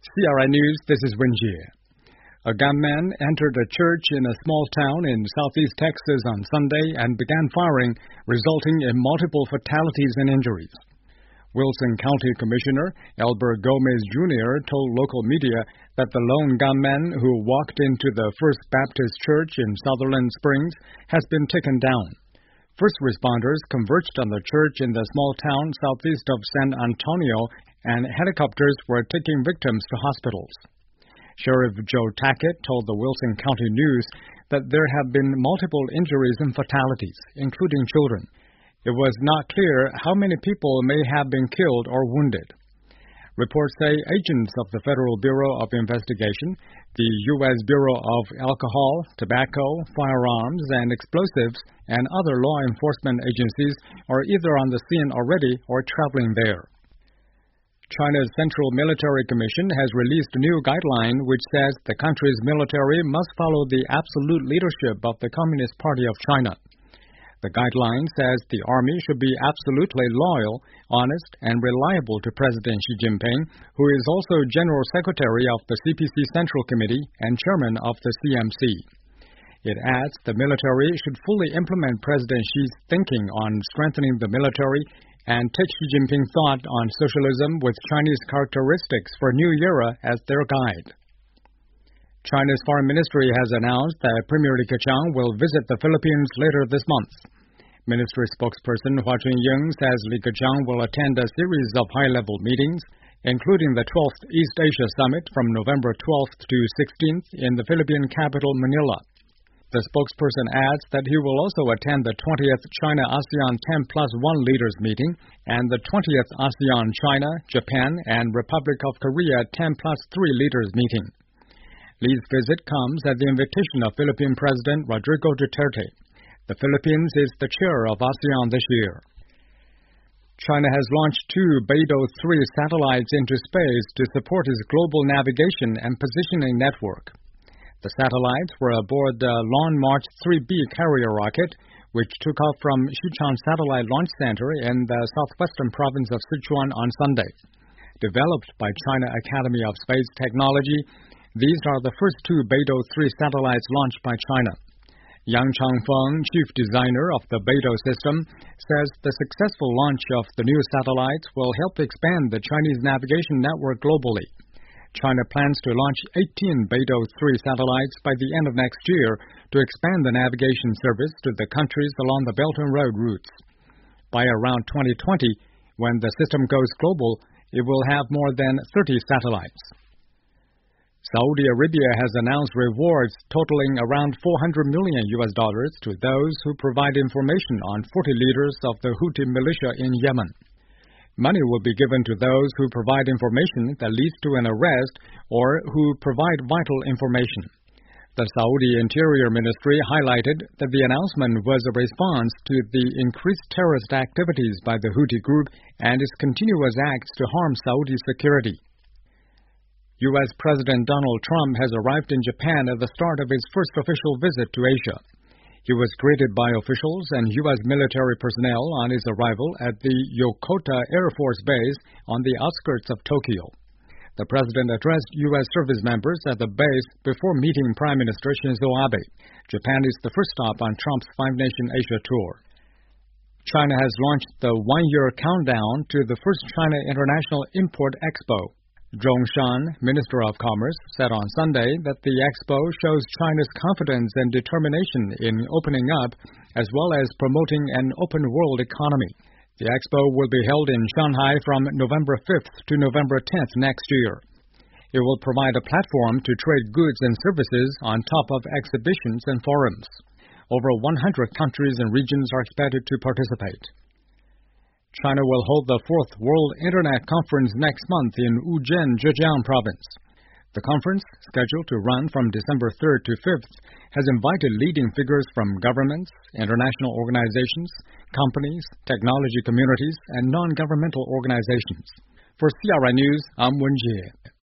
CRI News, this is Wen Jie. A gunman entered a church in a small town in southeast Texas on Sunday and began firing, resulting in multiple fatalities and injuries. Wilson County Commissioner Albert Gomez Jr. told local media that the lone gunman who walked into the First Baptist Church in Sutherland Springs has been taken down. First responders converged on the church in the small town southeast of San Antonio, and helicopters were taking victims to hospitals. Sheriff Joe Tackett told the Wilson County News that there have been multiple injuries and fatalities, including children. It was not clear how many people may have been killed or wounded. Reports say agents of the Federal Bureau of Investigation, the U.S. Bureau of Alcohol, Tobacco, Firearms, and Explosives, and other law enforcement agencies are either on the scene already or traveling there. China's Central Military Commission has released a new guideline which says the country's military must follow the absolute leadership of the Communist Party of China. The guideline says the army should be absolutely loyal, honest, and reliable to President Xi Jinping, who is also General Secretary of the CPC Central Committee and Chairman of the CMC. It adds the military should fully implement President Xi's thinking on strengthening the military and take Xi Jinping's thought on socialism with Chinese characteristics for a new era as their guide. China's Foreign Ministry has announced that Premier Li Keqiang will visit the Philippines later this month. Ministry spokesperson Hua Chunying says Li Keqiang will attend a series of high-level meetings, including the 12th East Asia Summit from November 12th to 16th in the Philippine capital Manila. The spokesperson adds that he will also attend the 20th China-ASEAN 10+1 Leaders Meeting and the 20th ASEAN-China, Japan, and Republic of Korea 10+3 Leaders Meeting. Li's visit comes at the invitation of Philippine President Rodrigo Duterte. The Philippines is the chair of ASEAN this year. China has launched 2 Beidou-3 satellites into space to support its global navigation and positioning network. The satellites were aboard the Long March 3B carrier rocket, which took off from Xichang Satellite Launch Center in the southwestern province of Sichuan on Sunday. Developed by China Academy of Space Technology, these are the first 2 Beidou-3 satellites launched by China. Yang Changfeng, chief designer of the Beidou system, says the successful launch of the new satellites will help expand the Chinese navigation network globally. China plans to launch 18 Beidou-3 satellites by the end of next year to expand the navigation service to the countries along the Belt and Road routes. By around 2020, when the system goes global, it will have more than 30 satellites. Saudi Arabia has announced rewards totaling around $400 million to those who provide information on 40 leaders of the Houthi militia in Yemen. Money will be given to those who provide information that leads to an arrest or who provide vital information. The Saudi Interior Ministry highlighted that the announcement was a response to the increased terrorist activities by the Houthi group and its continuous acts to harm Saudi security. U.S. President Donald Trump has arrived in Japan at the start of his first official visit to Asia. He was greeted by officials and U.S. military personnel on his arrival at the Yokota Air Force Base on the outskirts of Tokyo. The president addressed U.S. service members at the base before meeting Prime Minister Shinzo Abe. Japan is the first stop on Trump's 5-nation Asia tour. China has launched the one-year countdown to the first China International Import Expo. Zhong Shan, Minister of Commerce, said on Sunday that the expo shows China's confidence and determination in opening up, as well as promoting an open world economy. The expo will be held in Shanghai from November 5th to November 10th next year. It will provide a platform to trade goods and services on top of exhibitions and forums. Over 100 countries and regions are expected to participate. China will hold the 4th World Internet Conference next month in Wuzhen, Zhejiang Province. The conference, scheduled to run from December 3rd to 5th, has invited leading figures from governments, international organizations, companies, technology communities, and non-governmental organizations. For CRI News, I'm Wen Jie.